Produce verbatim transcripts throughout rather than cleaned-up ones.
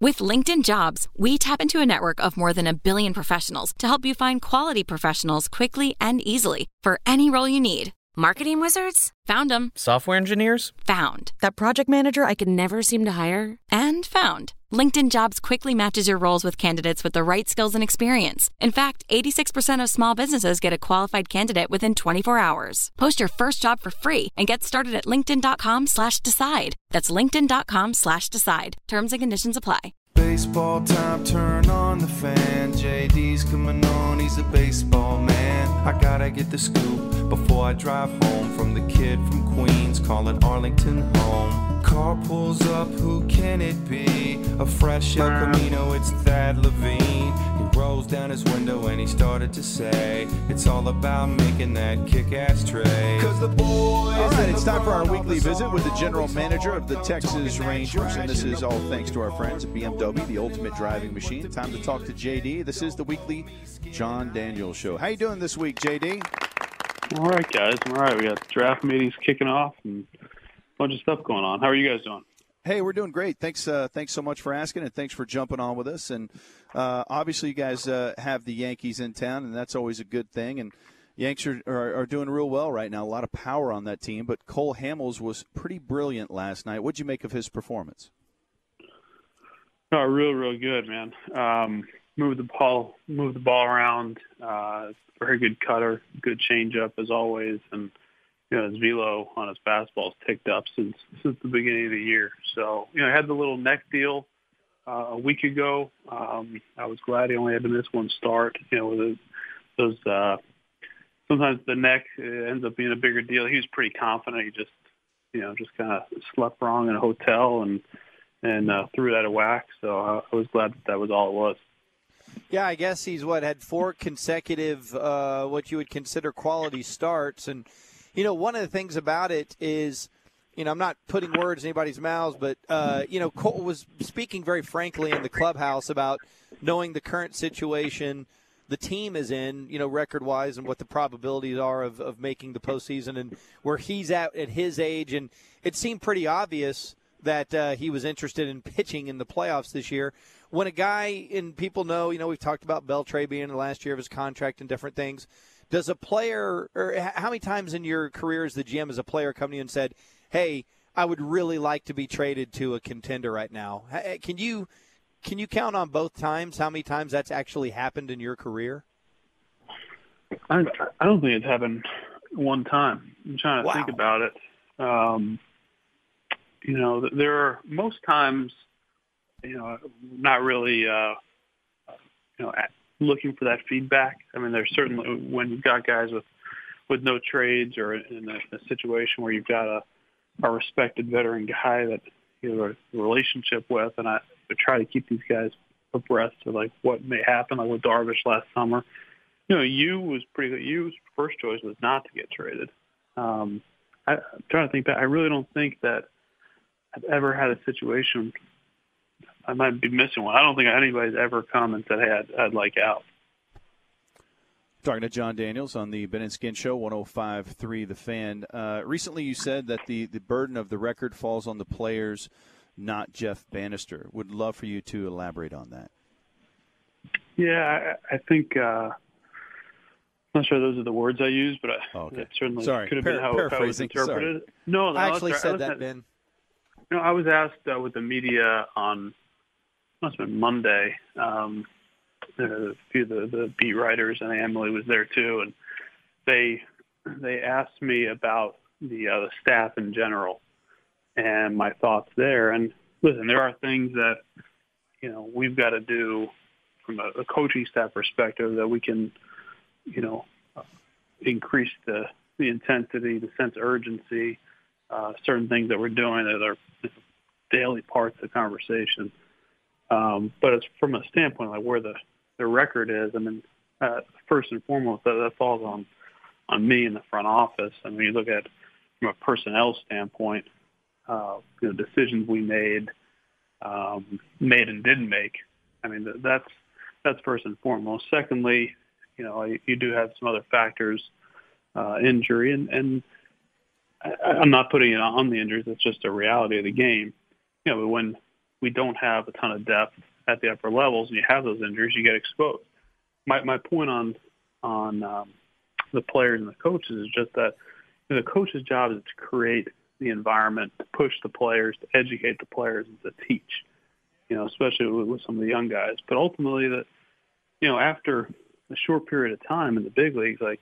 With LinkedIn Jobs, we tap into a network of more than a billion professionals to help you find quality professionals quickly and easily for any role you need. Marketing wizards? Found them. Software engineers? Found. That project manager I could never seem to hire? And found. LinkedIn Jobs quickly matches your roles with candidates with the right skills and experience. In fact, eighty-six percent of small businesses get a qualified candidate within twenty-four hours. Post your first job for free and get started at linkedin.com slash decide. That's linkedin.com slash decide. Terms and conditions apply. Baseball time, turn on the fan. J D's coming on, he's a baseball man. I gotta get the scoop before I drive home from the kid from Queens calling Arlington home. Car pulls up, who can it be? A fresh El Camino, it's Thad Levine. He rolls down his window and he started to say, it's all about making that kick-ass trade. Cause the boys. All right, it's time for our weekly visit with the general manager of the Texas Rangers, and this is all thanks to our friends at B M W, the ultimate driving machine. Time to talk to J D. This is the weekly John Daniels Show. How you doing this week, J D? All right, guys. All right, we got draft meetings kicking off and a bunch of stuff going on. How are you guys doing? Hey, we're doing great. Thanks uh, thanks so much for asking, and thanks for jumping on with us. And uh, obviously you guys uh, have the Yankees in town, and that's always a good thing. And Yanks are, are, are doing real well right now. A lot of power on that team. But Cole Hamels was pretty brilliant last night. What'd you make of his performance? Oh, real, real good, man. Um, move the ball, move the ball around. Uh, very good cutter, good changeup as always, and you know his velo on his fastball's ticked up since since the beginning of the year. So you know, I had the little neck deal uh, a week ago. Um, I was glad he only had to miss one start. You know, with those uh, sometimes the neck ends up being a bigger deal. He was pretty confident. He just you know just kind of slept wrong in a hotel and. and uh, threw that a whack. So I, I was glad that that was all it was. Yeah, I guess he's, what, had four consecutive uh, what you would consider quality starts. And, you know, one of the things about it is, you know, I'm not putting words in anybody's mouths, but, uh, you know, Cole was speaking very frankly in the clubhouse about knowing the current situation the team is in, you know, record-wise and what the probabilities are of, of making the postseason and where he's at at his age. And it seemed pretty obvious that uh, he was interested in pitching in the playoffs this year. When a guy, and people know, you know, we've talked about Beltre being in the last year of his contract and different things. Does a player, or how many times in your career as the G M as a player come to you and said, hey, I would really like to be traded to a contender right now? Can you can you count on both times how many times that's actually happened in your career? I, I don't think it's happened one time. I'm trying to Wow. think about it. Um, You know, there are most times, you know, not really, uh, you know, looking for that feedback. I mean, there's certainly when you've got guys with, with no trades or in a, a situation where you've got a, a respected veteran guy that you have a relationship with, and I, I try to keep these guys abreast of like what may happen, like with Darvish last summer. You know, you was pretty good. You's first choice was not to get traded. Um, I, I'm trying to think back. I really don't think that I've ever had a situation. I might be missing one. I don't think anybody's ever come and said, hey, I'd, I'd like out. Talking to John Daniels on the Ben and Skin Show, one oh five point three The Fan. Uh, recently you said that the, the burden of the record falls on the players, not Jeff Bannister. Would love for you to elaborate on that. Yeah, I, I think uh, I'm not sure those are the words I used, but I, oh, okay. it certainly Sorry. could have Par- been how, how it was interpreted. Sorry. No, no, I actually that's said right. that, Ben. You know, I was asked uh, with the media on, must have been Monday, um, a few of the, the beat writers, and Emily was there too, and they they asked me about the, uh, the staff in general and my thoughts there. And listen, there are things that, you know, we've got to do from a, a coaching staff perspective that we can, you know, uh, increase the, the intensity, the sense of urgency, uh, certain things that we're doing that are daily parts of the conversation. Um, but it's from a standpoint like where the, the record is. I mean, uh, first and foremost, that, that falls on, on me in the front office. And when you look at from a personnel standpoint, uh, you know, decisions we made, um, made and didn't make. I mean, that's that's first and foremost. Secondly, you know, you, you do have some other factors, uh, injury, and, and I, I'm not putting it on the injuries. It's just a reality of the game. You know, when we don't have a ton of depth at the upper levels, and you have those injuries, you get exposed. My my point on on um, the players and the coaches is just that you know, the coach's job is to create the environment, to push the players, to educate the players, and to teach. You know, especially with, with some of the young guys. But ultimately, that you know, after a short period of time in the big leagues, like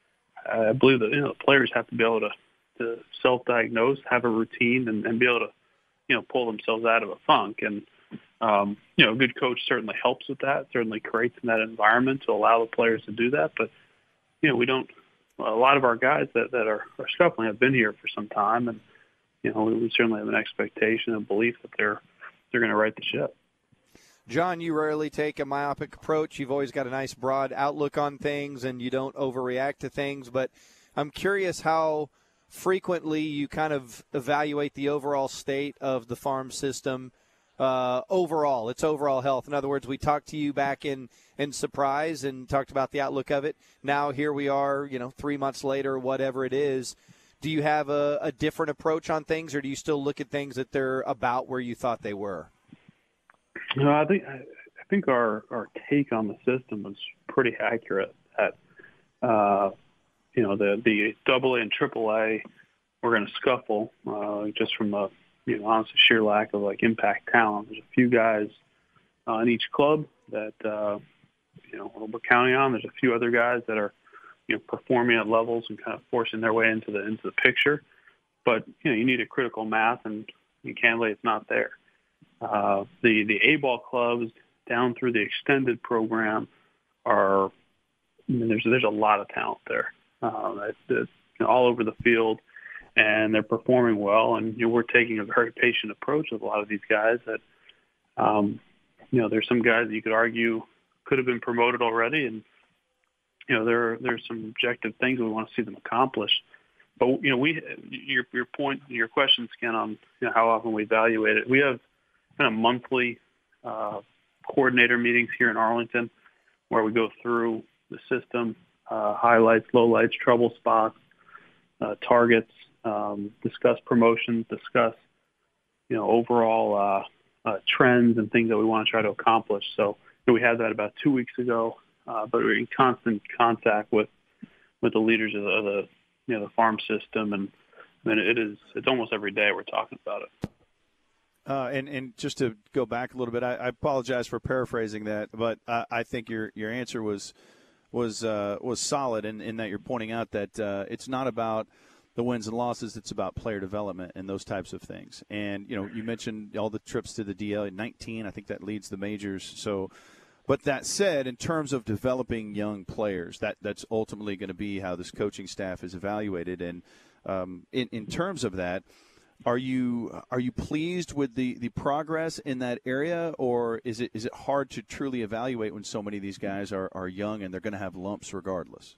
I believe that you know the players have to be able to, to self-diagnose, have a routine, and, and be able to you know pull themselves out of a funk. And um, you know, a good coach certainly helps with that. Certainly creates in that environment to allow the players to do that. But you know, we don't. A lot of our guys that, that are, are scuffling have been here for some time, and you know, we, we certainly have an expectation and belief that they're they're going to right the ship. John, you rarely take a myopic approach. You've always got a nice broad outlook on things, and you don't overreact to things. But I'm curious how frequently you kind of evaluate the overall state of the farm system uh, overall, its overall health. In other words, we talked to you back in, in Surprise and talked about the outlook of it. Now here we are, you know, three months later, whatever it is. Do you have a, a different approach on things, or do you still look at things that they're about where you thought they were? No, I think I think our, our take on the system was pretty accurate. That uh, you know the the double A and triple A we're going to scuffle uh, just from a you know honestly sheer lack of like impact talent. There's a few guys uh, in each club that uh, you know we're counting on. There's a few other guys that are you know performing at levels and kind of forcing their way into the into the picture. But you know you need a critical mass, and candidly it's not there. Uh, the the A-ball clubs down through the extended program are, I mean, there's there's a lot of talent there, uh, that, that, you know, all over the field, and they're performing well. And you know, we're taking a very patient approach with a lot of these guys. That, um, you know, there's some guys that you could argue could have been promoted already, and you know, there there's some objective things we want to see them accomplish. But you know, we your your point, your question, Skin, on you know, how often we evaluate it. We have kind of monthly uh, coordinator meetings here in Arlington where we go through the system, uh, highlights, lowlights, trouble spots, uh, targets, um, discuss promotions, discuss, you know, overall uh, uh, trends and things that we want to try to accomplish. So you know, we had that about two weeks ago, uh, but we're in constant contact with, with the leaders of the, of the, you know, the farm system. And I mean, it is, it's almost every day we're talking about it. Uh, and, and just to go back a little bit, I, I apologize for paraphrasing that, but I, I think your your answer was was uh, was solid in, in that you're pointing out that uh, it's not about the wins and losses, it's about player development and those types of things. And, you know, you mentioned all the trips to the D L, nineteen, I think that leads the majors. So, but that said, in terms of developing young players, that, that's ultimately going to be how this coaching staff is evaluated. And um, in, in terms of that, Are you are you pleased with the, the progress in that area, or is it is it hard to truly evaluate when so many of these guys are, are young and they're going to have lumps regardless?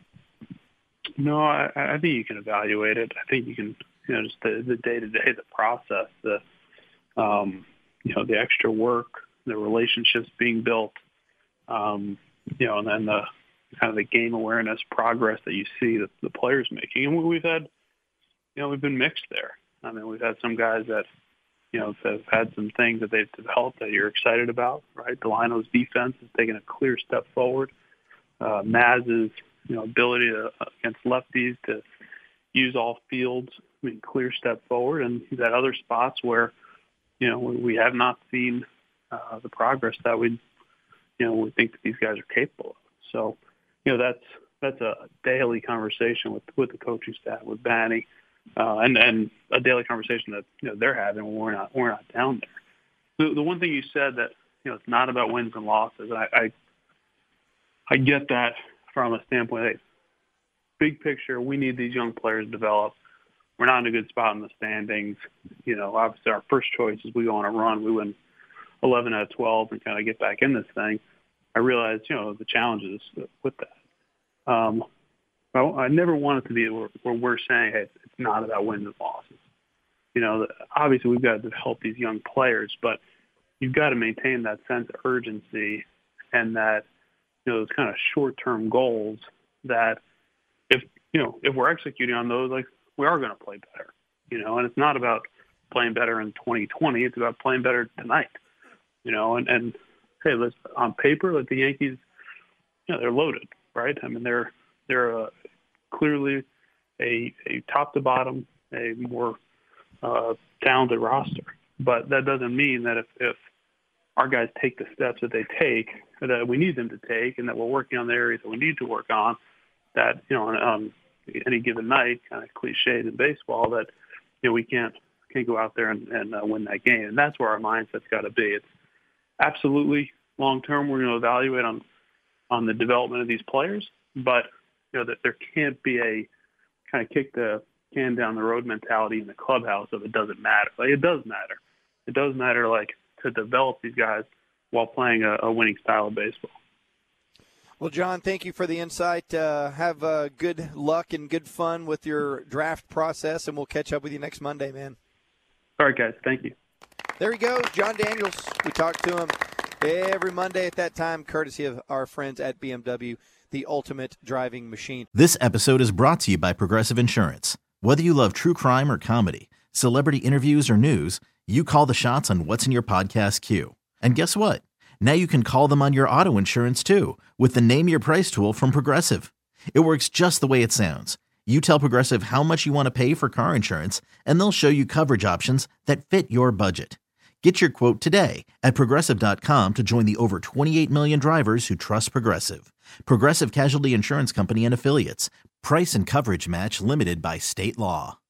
No, I, I think you can evaluate it. I think you can, you know, just the, the day-to-day, the process, the, um, you know, the extra work, the relationships being built, um, you know, and then the kind of the game awareness progress that you see the, the players making. And we've had, you know, we've been mixed there. I mean, we've had some guys that, you know, have had some things that they've developed that you're excited about, right? Delano's defense has taken a clear step forward. Uh, Maz's, you know, ability to, against lefties to use all fields, I mean, clear step forward. And he's had other spots where, you know, we have not seen uh, the progress that we, you know, we think that these guys are capable of. So, you know, that's that's a daily conversation with, with the coaching staff, with Banny. Uh, and, and a daily conversation that you know they're having when we're not we're not down there. The, the one thing you said that you know it's not about wins and losses. I I, I get that from a standpoint. Hey, big picture, we need these young players to develop. We're not in a good spot in the standings. You know, obviously our first choice is we go on a run. We win eleven out of twelve and kind of get back in this thing. I realize you know the challenges with that. Um, Well, I never want it to be where, where we're saying, hey, it's not about wins and losses. You know, obviously we've got to help these young players, but you've got to maintain that sense of urgency and that, you know, those kind of short-term goals that if, you know, if we're executing on those, like we are going to play better, you know, and it's not about playing better in twenty twenty. It's about playing better tonight. You know, and, and hey, let's, on paper, like the Yankees, you know, they're loaded, right? I mean, they're they're uh, clearly a a top to bottom, a more uh, talented roster. But that doesn't mean that if, if our guys take the steps that they take, that we need them to take, and that we're working on the areas that we need to work on, that, you know, on, on any given night, kind of cliched in baseball, that, you know, we can't can't go out there and, and uh, win that game. And that's where our mindset's got to be. It's absolutely long term. We're going to evaluate on on the development of these players, but you know that there can't be a kind of kick the can down the road mentality in the clubhouse of it doesn't matter. Like, it does matter. It does matter, like, to develop these guys while playing a, a winning style of baseball. Well, John, thank you for the insight. Uh, have uh, good luck and good fun with your draft process, and we'll catch up with you next Monday, man. All right, guys. Thank you. There he goes, John Daniels. We talk to him every Monday at that time, courtesy of our friends at B M W, the ultimate driving machine. This episode is brought to you by Progressive Insurance. Whether you love true crime or comedy, celebrity interviews or news, you call the shots on what's in your podcast queue. And guess what? Now you can call them on your auto insurance too with the Name Your Price tool from Progressive. It works just the way it sounds. You tell Progressive how much you want to pay for car insurance, and they'll show you coverage options that fit your budget. Get your quote today at Progressive dot com to join the over twenty-eight million drivers who trust Progressive. Progressive Casualty Insurance Company and Affiliates. Price and coverage match limited by state law.